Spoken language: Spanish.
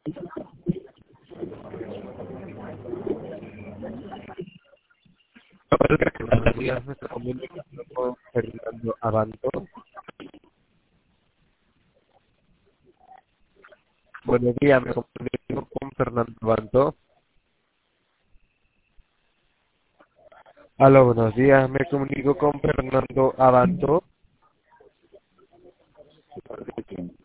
Buenos días, me estoy comunicando con Fernando Abanto. Buenos días, me comunico con Fernando Abanto. Aló, buenos días, me comunico con Fernando Abanto.